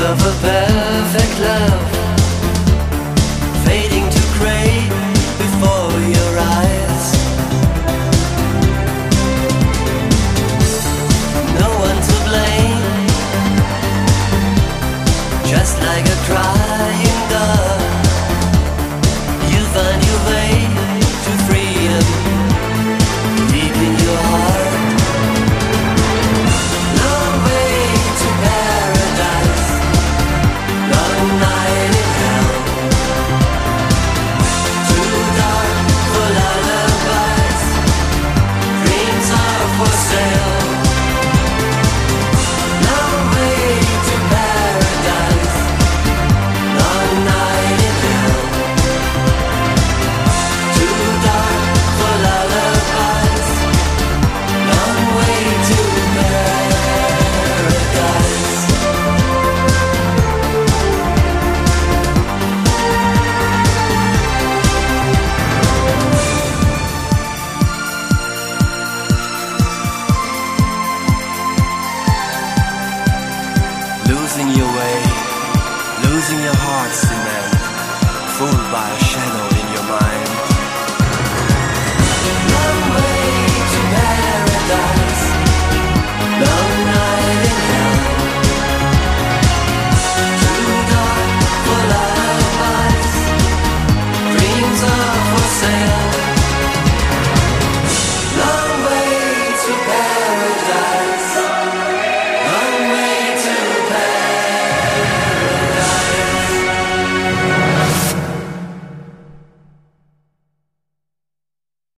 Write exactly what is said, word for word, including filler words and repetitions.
of a perfect love, fading to grey before your eyes. No one to blame, just like a crying dog. You find your way to freedom deep in your heart. Losing your way, losing your heart, see man, fooled by a